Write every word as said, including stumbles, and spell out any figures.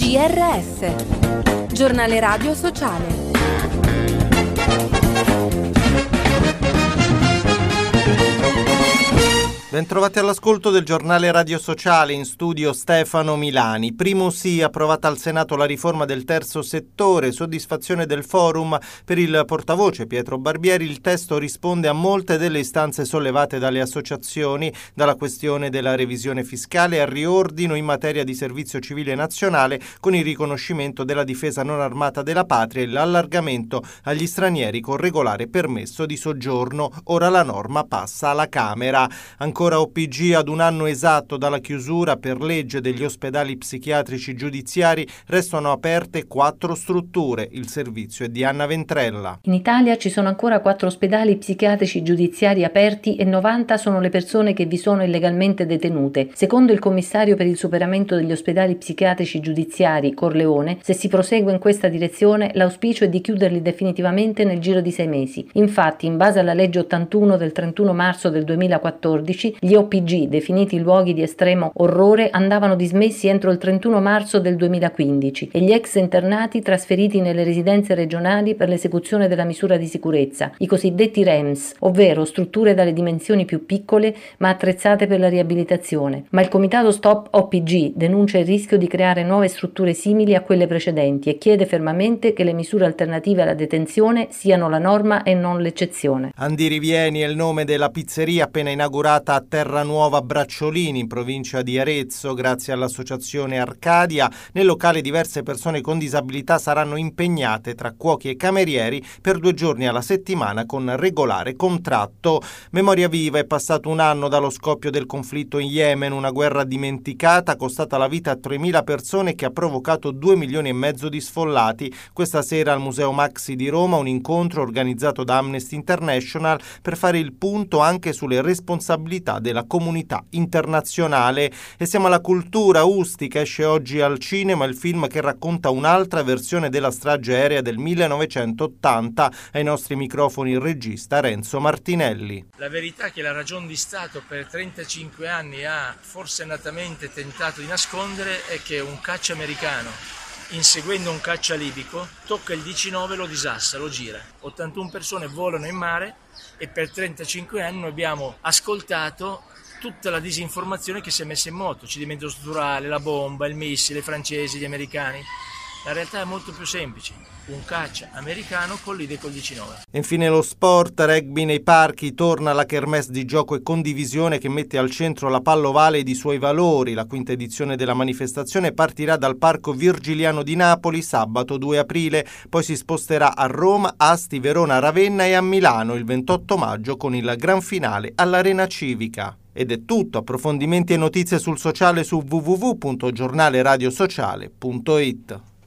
G R S, Giornale Radio Sociale. Bentrovati all'ascolto del Giornale Radio Sociale, in studio Stefano Milani. Primo sì, approvata al Senato la riforma del terzo settore, soddisfazione del forum. Per il portavoce Pietro Barbieri il testo risponde a molte delle istanze sollevate dalle associazioni, dalla questione della revisione fiscale al riordino in materia di servizio civile nazionale con il riconoscimento della difesa non armata della patria e l'allargamento agli stranieri con regolare permesso di soggiorno. Ora la norma passa alla Camera. Ancora O P G ad un anno esatto dalla chiusura per legge degli ospedali psichiatrici giudiziari, restano aperte quattro strutture. Il servizio è di Anna Ventrella. In Italia ci sono ancora quattro ospedali psichiatrici giudiziari aperti e novanta sono le persone che vi sono illegalmente detenute. Secondo il commissario per il superamento degli ospedali psichiatrici giudiziari, Corleone, se si prosegue in questa direzione l'auspicio è di chiuderli definitivamente nel giro di sei mesi. Infatti, in base alla legge ottantuno del trentuno marzo del duemilaquattordici, gli O P G, definiti luoghi di estremo orrore, andavano dismessi entro il trentuno marzo del duemilaquindici e gli ex internati trasferiti nelle residenze regionali per l'esecuzione della misura di sicurezza, i cosiddetti R E M S, ovvero strutture dalle dimensioni più piccole ma attrezzate per la riabilitazione. Ma il comitato Stop O P G denuncia il rischio di creare nuove strutture simili a quelle precedenti e chiede fermamente che le misure alternative alla detenzione siano la norma e non l'eccezione. Andi Rivieni è il nome della pizzeria appena inaugurata a Terranuova Bracciolini, in provincia di Arezzo. Grazie all'associazione Arcadia, nel locale diverse persone con disabilità saranno impegnate tra cuochi e camerieri per due giorni alla settimana con regolare contratto. Memoria viva, è passato un anno dallo scoppio del conflitto in Yemen, una guerra dimenticata costata la vita a tremila persone che ha provocato due milioni e mezzo di sfollati. Questa sera al Museo Maxi di Roma un incontro organizzato da Amnesty International per fare il punto anche sulle responsabilità della comunità internazionale. E siamo alla cultura. Ustica, esce oggi al cinema il film che racconta un'altra versione della strage aerea del millenovecentottanta. Ai nostri microfoni il regista Renzo Martinelli. La verità è che la ragion di Stato per trentacinque anni ha forsennatamente tentato di nascondere è che un caccia americano, inseguendo un caccia libico, tocca il diciannove e lo disassa, lo gira. ottantuno persone volano in mare e per trentacinque anni noi abbiamo ascoltato tutta la disinformazione che si è messa in moto, il cedimento strutturale, la bomba, il missile, i francesi, gli americani. La realtà è molto più semplice, un caccia americano collide col diciannove. E infine lo sport, rugby nei parchi, torna la kermesse di gioco e condivisione che mette al centro la pallovale ed i suoi valori. La quinta edizione della manifestazione partirà dal Parco Virgiliano di Napoli sabato due aprile, poi si sposterà a Roma, Asti, Verona, Ravenna e a Milano il ventotto maggio con il gran finale all'Arena Civica. Ed è tutto, approfondimenti e notizie sul sociale su w w w punto giornale radio sociale punto i t.